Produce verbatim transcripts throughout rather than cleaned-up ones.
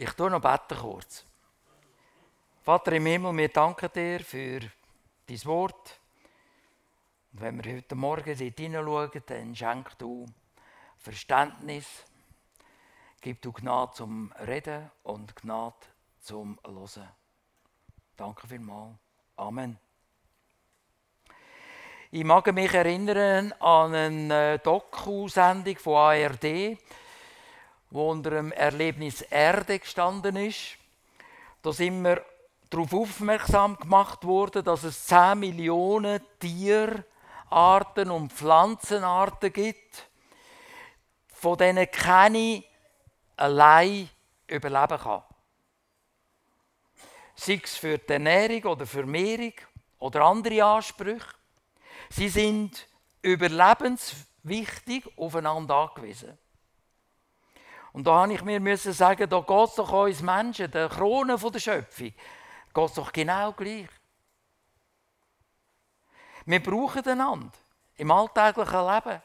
Ich tue noch beten kurz. Vater im Himmel, wir danken dir für dein Wort. Und wenn wir heute Morgen dort hineinschauen, dann schenk du Verständnis, gib du Gnade zum Reden und Gnade zum Hören. Danke vielmals. Amen. Ich mag mich erinnern an eine Doku-Sendung von A R D, wo unter dem Erlebnis Erde gestanden ist. Da sind wir darauf aufmerksam gemacht worden, dass es zehn Millionen Tierarten und Pflanzenarten gibt, von denen keine allein überleben kann. Sei es für die Ernährung oder Vermehrung oder andere Ansprüche. Sie sind überlebenswichtig aufeinander angewiesen. Und da musste ich mir sagen, da geht es doch uns Menschen, der Krone der Schöpfung, geht es doch genau gleich. Wir brauchen einander im alltäglichen Leben.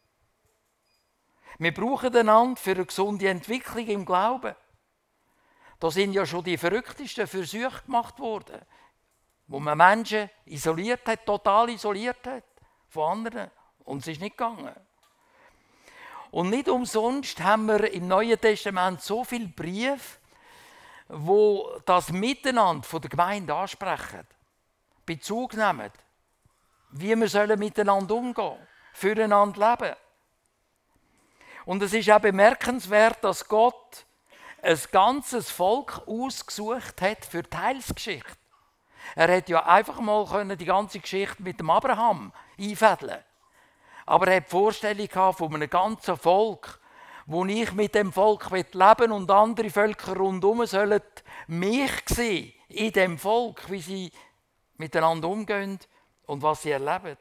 Wir brauchen einander für eine gesunde Entwicklung im Glauben. Da sind ja schon die verrücktesten Versuche gemacht worden, wo man Menschen isoliert hat, total isoliert hat von anderen. Und es ist nicht gegangen. Und nicht umsonst haben wir im Neuen Testament so viele Briefe, wo das Miteinander von der Gemeinde ansprechen, Bezug nehmen, wie wir miteinander umgehen sollen, füreinander leben. Und es ist auch bemerkenswert, dass Gott ein ganzes Volk ausgesucht hat für die Heilsgeschichte. Er hätte ja einfach mal die ganze Geschichte mit dem Abraham einfädeln. Aber er hat die Vorstellung von einem ganzen Volk, wo ich mit dem Volk leben will und andere Völker rundherum sollen mich sehen in dem Volk, wie sie miteinander umgehen und was sie erleben.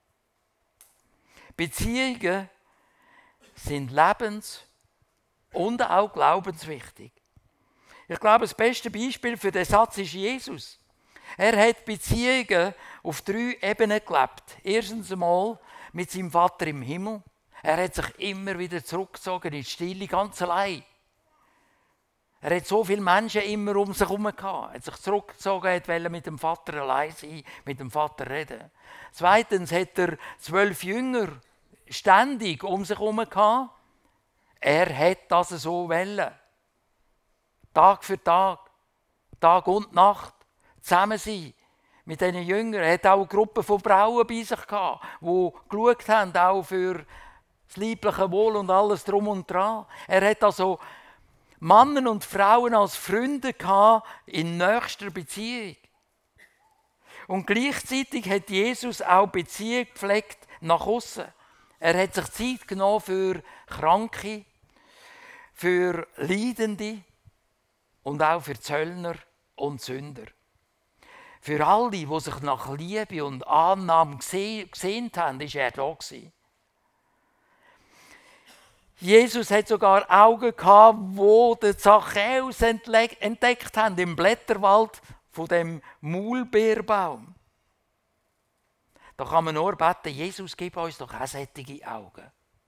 Beziehungen sind lebens- und auch glaubenswichtig. Ich glaube, das beste Beispiel für diesen Satz ist Jesus. Er hat Beziehungen auf drei Ebenen gelebt. Erstens einmal mit seinem Vater im Himmel. Er hat sich immer wieder zurückgezogen in die Stille, ganz allein. Er hat so viele Menschen immer um sich herum gehabt. Er hat sich zurückgezogen, wollte mit dem Vater allein sein, mit dem Vater reden. Zweitens hat er zwölf Jünger ständig um sich herum gehabt. Er hat das so wollen. Tag für Tag, Tag und Nacht, zusammen sein mit diesen Jüngern. Er hat auch eine Gruppe von Frauen bei sich gehabt, die geschaut haben, auch für das leibliche Wohl und alles drum und dran. Er hat also Männer und Frauen als Freunde gehabt in nächster Beziehung. Und gleichzeitig hat Jesus auch Beziehung gepflegt nach außen. Er hat sich Zeit genommen für Kranke, für Leidende und auch für Zöllner und Sünder. Für alle, die sich nach Liebe und Annahme gesehnt haben, war er da. Jesus hat sogar Augen gehabt, wo den Zachäus entdeckt haben im Blätterwald von dem Maulbeerbaum. Da kann man nur beten, Jesus, gib uns doch auch solche Augen.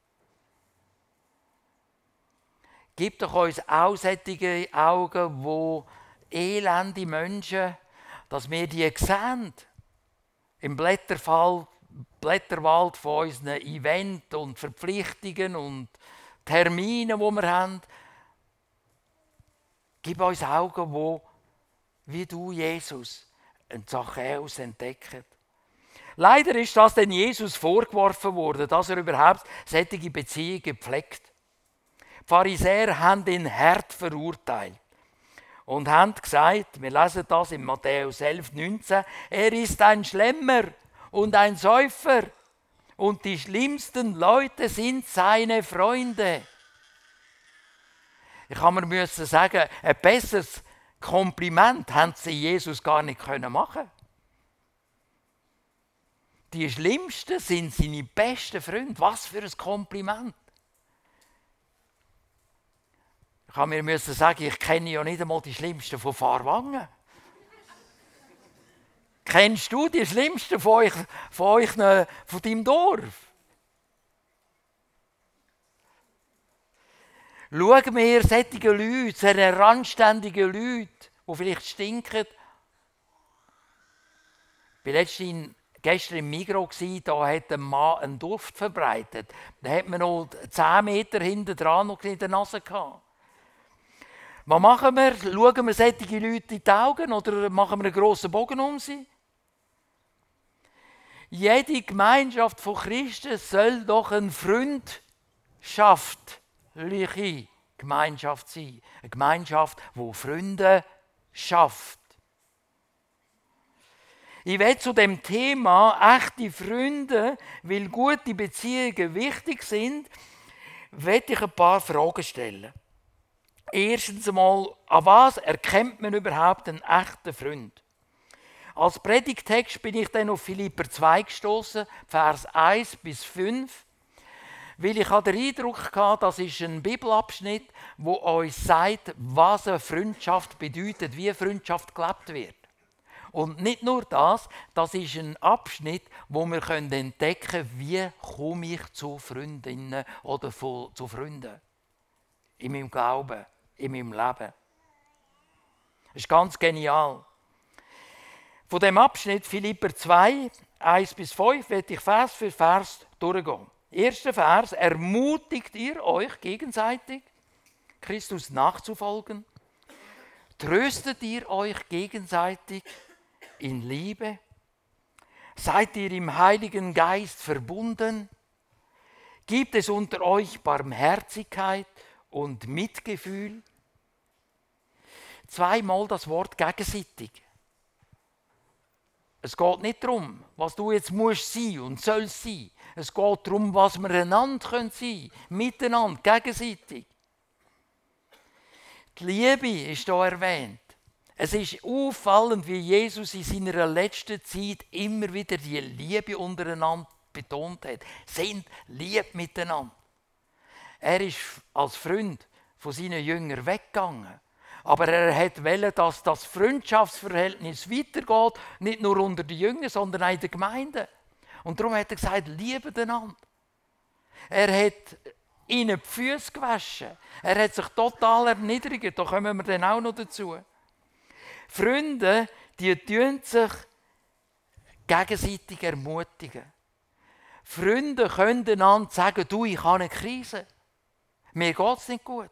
Gib doch uns auch solche Augen, wo elende Menschen, dass wir die sehen, im Blätterwald, Blätterwald von unseren Events und Verpflichtungen und Terminen, die wir haben. Gib uns Augen, wo, wie du, Jesus, einen Zachäus entdeckt. Leider ist das denn Jesus vorgeworfen worden, dass er überhaupt solche Beziehungen pflegt. Die Pharisäer haben ihn hart verurteilt und haben gesagt, wir lesen das in Matthäus elf, neunzehn, er ist ein Schlemmer und ein Säufer und die schlimmsten Leute sind seine Freunde. Ich habe mir müssen sagen, ein besseres Kompliment haben sie Jesus gar nicht machen können. Die Schlimmsten sind seine besten Freunde. Was für ein Kompliment. Ich habe mir müssen sagen, ich kenne ja nicht einmal die Schlimmsten von Fahrwangen. Kennst du die Schlimmsten von euch, von euch, von deinem Dorf? Schauen wir solche Leute, solche randständigen Leute, die vielleicht stinken. Ich war letztens gestern im Migros, da hat ein Mann einen Duft verbreitet. Da hat man noch zehn Meter hinten dran noch in der Nase gehabt. Was machen wir? Schauen wir solche Leute in die Augen oder machen wir einen grossen Bogen um sie? Jede Gemeinschaft von Christen soll doch eine freundschaftliche Gemeinschaft sein. Eine Gemeinschaft, die Freunde schafft. Ich will zu dem Thema echte Freunde, weil gute Beziehungen wichtig sind, will ich ein paar Fragen stellen. Erstens einmal, an was erkennt man überhaupt einen echten Freund? Als Predigtext bin ich dann auf Philipper zwei gestoßen, Vers eins bis fünf, weil ich den Eindruck hatte, das ist ein Bibelabschnitt, wo uns sagt, was eine Freundschaft bedeutet, wie Freundschaft gelebt wird. Und nicht nur das, das ist ein Abschnitt, wo wir entdecken können, wie komme ich zu Freundinnen oder zu Freunden. In meinem Glauben, in meinem Leben. Das ist ganz genial. Von dem Abschnitt Philipper zwei, eins bis fünf, werde ich Vers für Vers durchgehen. Erster Vers: Ermutigt ihr euch gegenseitig, Christus nachzufolgen? Tröstet ihr euch gegenseitig in Liebe? Seid ihr im Heiligen Geist verbunden? Gibt es unter euch Barmherzigkeit und Mitgefühl? Zweimal das Wort gegenseitig. Es geht nicht darum, was du jetzt musst sein und sollst sein. Es geht darum, was wir einander sein können, miteinander, gegenseitig. Die Liebe ist hier erwähnt. Es ist auffallend, wie Jesus in seiner letzten Zeit immer wieder die Liebe untereinander betont hat. Sind lieb miteinander. Er ist als Freund von seinen Jüngern weggegangen. Aber er wollte, dass das Freundschaftsverhältnis weitergeht, nicht nur unter den Jüngern, sondern auch in der Gemeinde. Und darum hat er gesagt, liebet einander. Er hat ihnen die Füße gewaschen. Er hat sich total erniedrigt. Da kommen wir dann auch noch dazu. Freunde, die tun sich gegenseitig ermutigen. Freunde können einander sagen, du, ich habe eine Krise. Mir geht es nicht gut.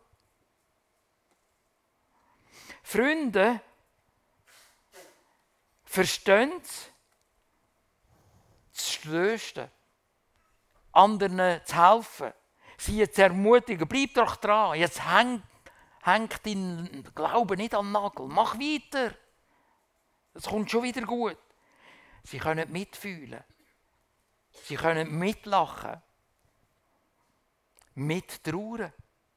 Freunde verstehen es, zu trösten, anderen zu helfen, sie zu ermutigen. Bleib doch dran, jetzt hängt, hängt dein Glaube nicht an den Nagel. Mach weiter, es kommt schon wieder gut. Sie können mitfühlen, sie können mitlachen, mittrauern.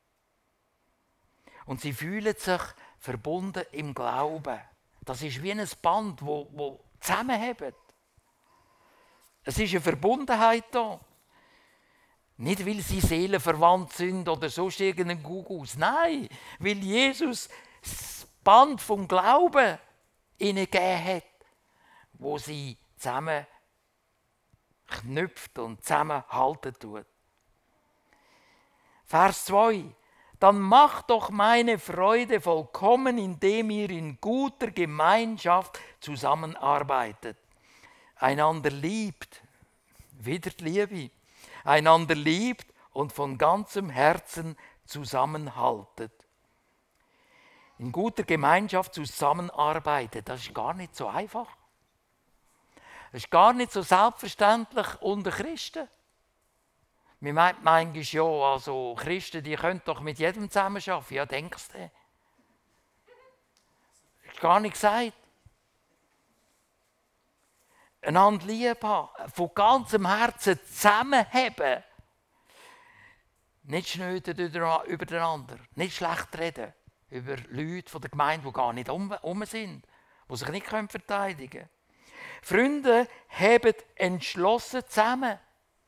Und sie fühlen sich verbunden im Glauben. Das ist wie ein Band, das wo, wo zusammenhält. Es ist eine Verbundenheit da. Nicht, weil sie seelenverwandt sind oder sonst irgendein Gugus. Nein, weil Jesus das Band vom Glauben ihnen gegeben hat, wo sie zusammen knüpft und zusammenhalten tut. Vers zwei. Dann macht doch meine Freude vollkommen, indem ihr in guter Gemeinschaft zusammenarbeitet. Einander liebt, wieder die Liebe. Einander liebt und von ganzem Herzen zusammenhaltet. In guter Gemeinschaft zusammenarbeitet, das ist gar nicht so einfach. Das ist gar nicht so selbstverständlich unter Christen. Wir meinen manchmal ja, also Christen, die können doch mit jedem zusammenarbeiten. Ja, denkst du? Das ist gar nicht gesagt. Einander lieb haben, von ganzem Herzen zusammenheben. Nicht schnöden über den anderen, nicht schlecht reden über Leute von der Gemeinde, die gar nicht um, um sind, die sich nicht verteidigen können. Freunde haben entschlossen zusammen.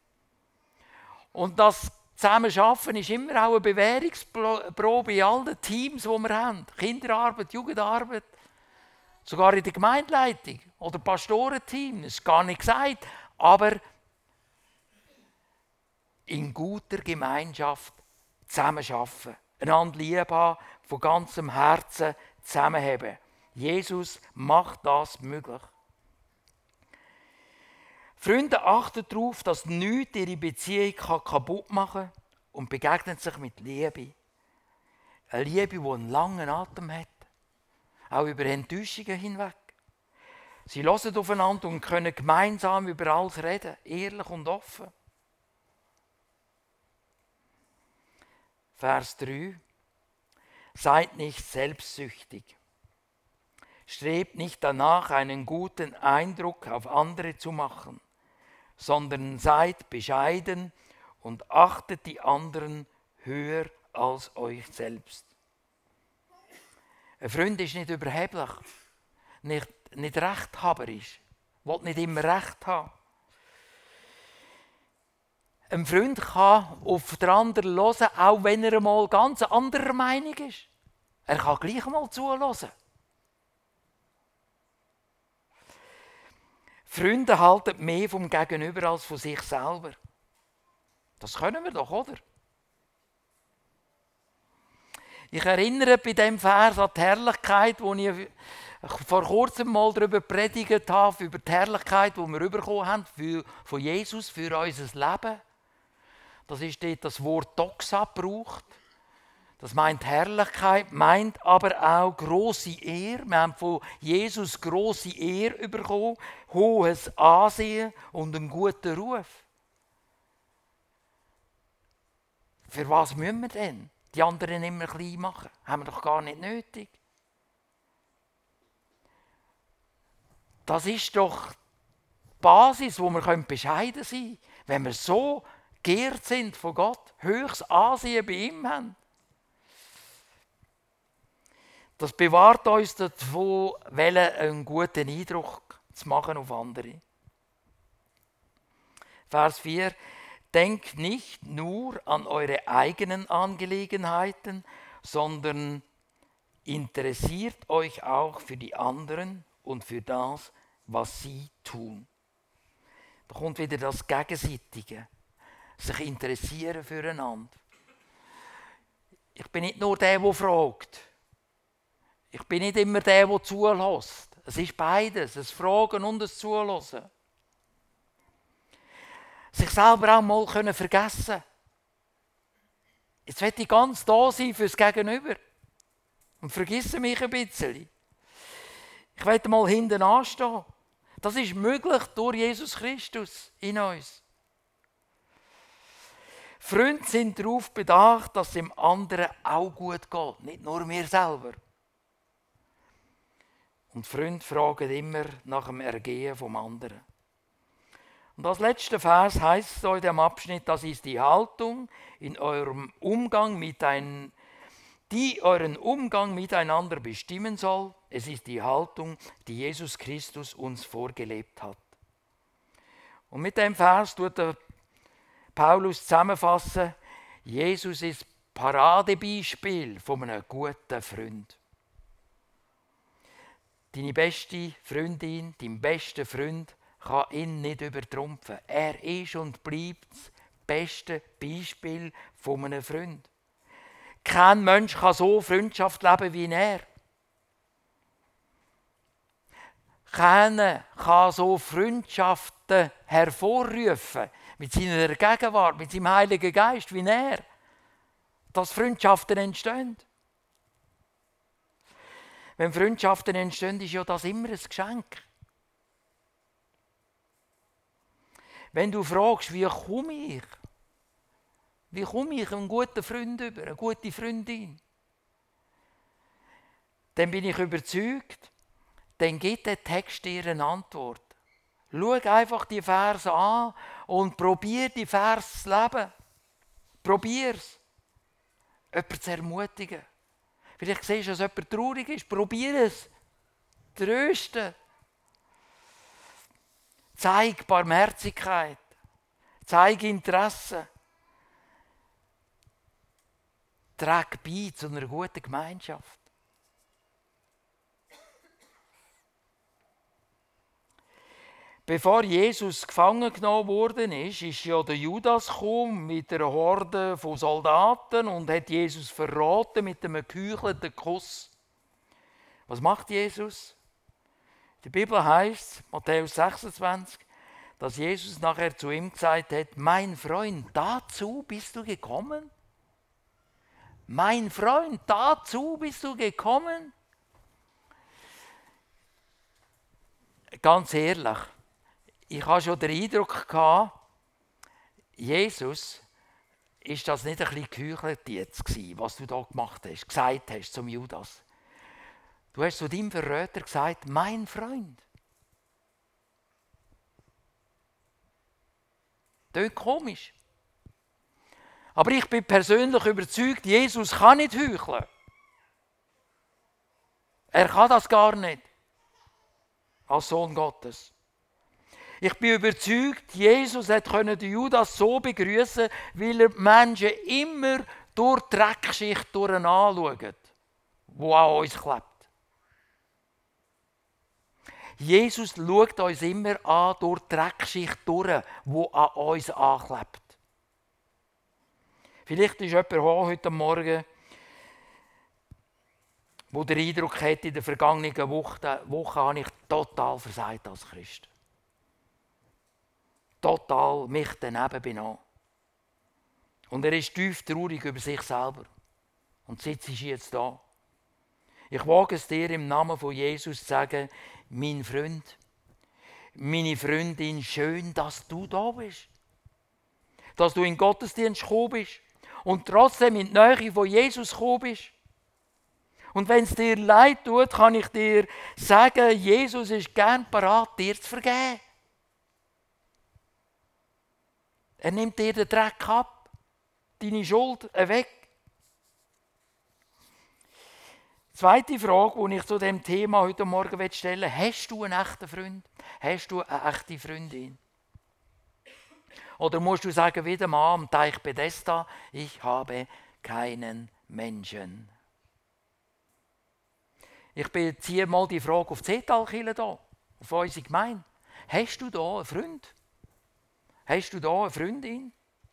Und das Zusammenarbeiten ist immer auch eine Bewährungsprobe in allen Teams, die wir haben. Kinderarbeit, Jugendarbeit, sogar in der Gemeindeleitung oder Pastorenteam. Das ist gar nicht gesagt, aber in guter Gemeinschaft zusammenarbeiten. einander lieb haben, von ganzem Herzen zusammenhaben. Jesus macht das möglich. Freunde achten darauf, dass nichts ihre Beziehung kaputt machen kann und begegnen sich mit Liebe. Eine Liebe, die einen langen Atem hat, auch über Enttäuschungen hinweg. Sie hören aufeinander und können gemeinsam über alles reden, ehrlich und offen. Vers drei. Seid nicht selbstsüchtig. Strebt nicht danach, einen guten Eindruck auf andere zu machen, sondern seid bescheiden und achtet die anderen höher als euch selbst. Ein Freund ist nicht überheblich, nicht, nicht rechthaberisch, will nicht immer Recht haben. Ein Freund kann auf den anderen hören, auch wenn er einmal ganz anderer Meinung ist. Er kann gleich mal zuhören. Freunde halten mehr vom Gegenüber als von sich selber. Das können wir doch, oder? Ich erinnere bei dem Vers an die Herrlichkeit, wo ich vor kurzem mal darüber predigt habe, über die Herrlichkeit, die wir bekommen haben für, von Jesus für unser Leben. Das ist dort das Wort Doxa gebraucht. Das meint Herrlichkeit, meint aber auch grosse Ehre. Wir haben von Jesus grosse Ehre bekommen, hohes Ansehen und einen guten Ruf. Für was müssen wir denn die anderen immer klein machen? Haben wir doch gar nicht nötig. Das ist doch die Basis, wo wir bescheiden sein können. Wenn wir so geehrt sind von Gott, höchstes Ansehen bei ihm haben. Das bewahrt uns davon, einen guten Eindruck zu machen auf andere. Vers vier. Denkt nicht nur an eure eigenen Angelegenheiten, sondern interessiert euch auch für die anderen und für das, was sie tun. Da kommt wieder das Gegenseitige. Sich interessieren füreinander. Ich bin nicht nur der, der fragt. Ich bin nicht immer der, der zulässt. Es ist beides, das Fragen und das Zuhören. Sich selber auch mal vergessen können. Jetzt will ich ganz da sein fürs Gegenüber. Und vergesse mich ein bisschen. Ich will mal hinten anstehen. Das ist möglich durch Jesus Christus in uns. Freunde sind darauf bedacht, dass es dem anderen auch gut geht, nicht nur mir selber. Und Freunde fragen immer nach dem Ergehen vom anderen. Und als letzter Vers heißt es in dem Abschnitt, das ist die Haltung in eurem Umgang mit ein, die euren Umgang miteinander bestimmen soll. Es ist die Haltung, die Jesus Christus uns vorgelebt hat. Und mit dem Vers tut der Paulus zusammenfassen, Jesus ist Paradebeispiel von einem guten Freund. Deine beste Freundin, dein bester Freund kann ihn nicht übertrumpfen. Er ist und bleibt das beste Beispiel von einem Freund. Kein Mensch kann so Freundschaft leben wie er. Keiner kann so Freundschaften hervorrufen mit seiner Gegenwart, mit seinem Heiligen Geist wie er. Dass Freundschaften entstehen. Wenn Freundschaften entstehen, ist ja das immer ein Geschenk. Wenn du fragst, wie komme ich? Wie komme ich einen guten Freund über, eine gute Freundin? Dann bin ich überzeugt, dann gibt der Text dir eine Antwort. Schau einfach die Verse an und probier die Verse zu leben. Probier es. Jemanden zu ermutigen. Vielleicht siehst du, dass jemand traurig ist. Probier es. Trösten. Zeig Barmherzigkeit. Zeig Interesse. Trag bei zu einer guten Gemeinschaft. Bevor Jesus gefangen genommen worden ist, ist ja der Judas gekommen mit einer Horde von Soldaten und hat Jesus verraten mit einem geheuchelten Kuss. Was macht Jesus? Die Bibel heißt, Matthäus sechsundzwanzig, dass Jesus nachher zu ihm gesagt hat: Mein Freund, dazu bist du gekommen? Mein Freund, dazu bist du gekommen? Ganz ehrlich, ich hatte schon den Eindruck gehabt, Jesus, ist das nicht ein bisschen geheuchelt jetzt gewesen, was du da gemacht hast, gesagt hast zum Judas? Du hast zu deinem Verräter gesagt, mein Freund. Das ist komisch. Aber ich bin persönlich überzeugt, Jesus kann nicht heucheln. Er kann das gar nicht. Als Sohn Gottes. Ich bin überzeugt, Jesus konnte den Judas so begrüßen, weil er die Menschen immer durch die Dreckschicht anschaut, die an uns klebt. Jesus schaut uns immer an durch die Dreckschicht durch, die an uns anklebt. Vielleicht ist jemand hier heute Morgen, der den Eindruck hat, in der vergangenen Woche, Woche habe ich total versagt als Christ. Total mich daneben benommen. Und er ist tief traurig über sich selber. Und sitzt jetzt da. Ich wage es dir im Namen von Jesus zu sagen, mein Freund, meine Freundin, schön, dass du da bist. Dass du in den Gottesdienst gekommen bist und trotzdem in die Nähe von Jesus gekommen bist. Und wenn es dir leid tut, kann ich dir sagen, Jesus ist gern bereit, dir zu vergeben. Er nimmt dir den Dreck ab, deine Schuld weg. Zweite Frage, die ich zu diesem Thema heute Morgen stellen will: Hast du einen echten Freund? Hast du eine echte Freundin? Oder musst du sagen, wie der Mann am Teich Bethesda, ich habe keinen Menschen? Ich beziehe mal die Frage auf die Zetalkirche hier, auf unsere Gemeinde. Hast du da einen Freund? Hast du da eine Freundin?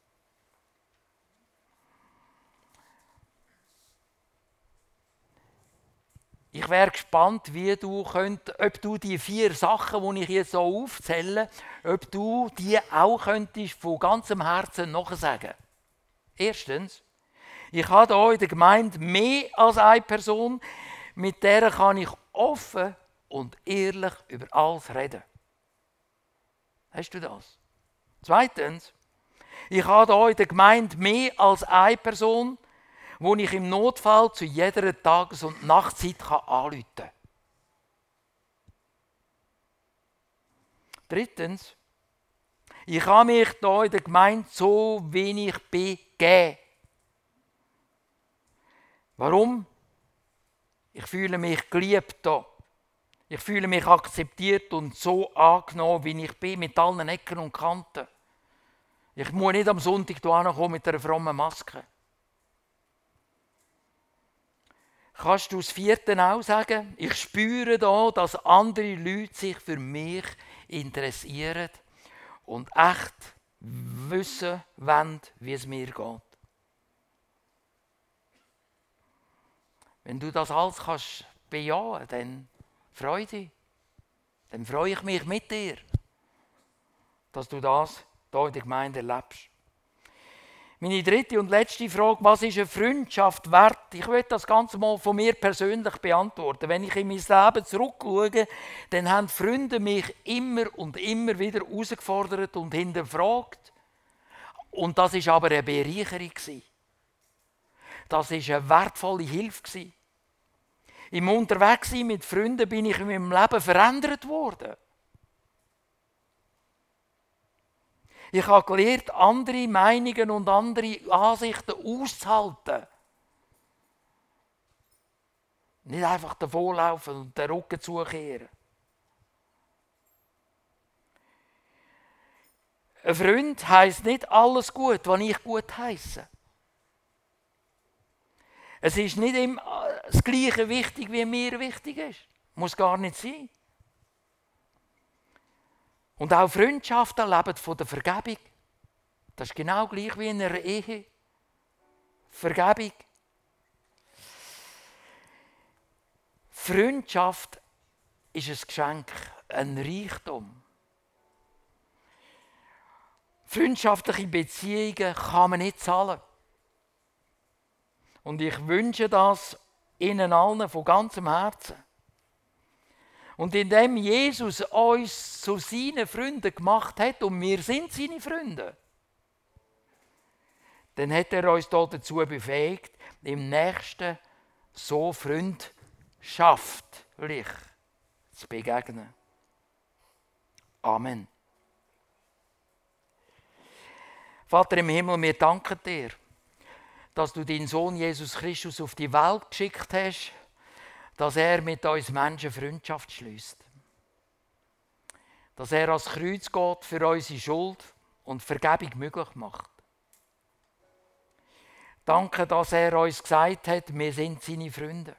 Ich wäre gespannt, wie du könnt, ob du die vier Sachen, die ich jetzt so aufzähle, ob du die auch könntest von ganzem Herzen nachsagen. Erstens, ich habe hier in der Gemeinde mehr als eine Person, mit der kann ich offen und ehrlich über alles reden. Hast du das? Zweitens, ich habe hier in der Gemeinde mehr als eine Person, wo ich im Notfall zu jeder Tages- und Nachtzeit anrufen kann. Drittens, ich kann mich hier in der Gemeinde so wenig begeben. Warum? Ich fühle mich geliebt hier. Ich fühle mich akzeptiert und so angenommen, wie ich bin, mit allen Ecken und Kanten. Ich muss nicht am Sonntag hierher kommen mit einer frommen Maske. Kannst du das vierte auch sagen? Ich spüre da, dass andere Leute sich für mich interessieren und echt wissen wollen, wie es mir geht. Wenn du das alles kannst bejahen, dann freu dich. Dann freue ich mich mit dir, dass du das hier in der Gemeinde erlebst. Meine dritte und letzte Frage: Was ist eine Freundschaft wert? Ich will das Ganze mal von mir persönlich beantworten. Wenn ich in mein Leben zurückschaue, dann haben Freunde mich immer und immer wieder herausgefordert und hinterfragt. Und das war aber eine Bereicherung. Das war eine wertvolle Hilfe. Im Unterwegssein mit Freunden bin ich in meinem Leben verändert worden. Ich habe gelernt, andere Meinungen und andere Ansichten auszuhalten. Nicht einfach davonlaufen und den Rücken zukehren. Ein Freund heisst nicht alles gut, was ich gut heisse. Es ist nicht immer das Gleiche wichtig, wie mir wichtig ist. Muss gar nicht sein. Und auch Freundschaften leben von der Vergebung. Das ist genau gleich wie in einer Ehe. Vergebung. Freundschaft ist ein Geschenk, ein Reichtum. Freundschaftliche Beziehungen kann man nicht zahlen. Und ich wünsche das Ihnen allen von ganzem Herzen. Und indem Jesus uns zu seinen Freunden gemacht hat, und wir sind seine Freunde, dann hat er uns dazu befähigt, im Nächsten so freundschaftlich zu begegnen. Amen. Vater im Himmel, wir danken dir, dass du deinen Sohn Jesus Christus auf die Welt geschickt hast, dass er mit uns Menschen Freundschaft schließt. Dass er ans Kreuz geht für unsere Schuld und Vergebung möglich macht. Danke, dass er uns gesagt hat, wir sind seine Freunde.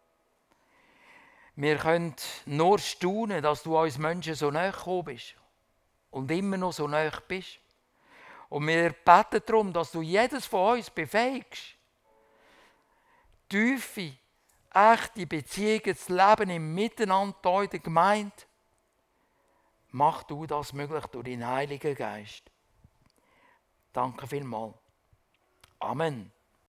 Wir können nur staunen, dass du uns Menschen so nahe gekommen bist und immer noch so nahe bist. Und wir beten darum, dass du jedes von uns befähigst, tiefe, echte Beziehungen zu leben im Miteinander hier in der Gemeinde. Mach du das möglich durch deinen Heiligen Geist. Danke vielmals. Amen.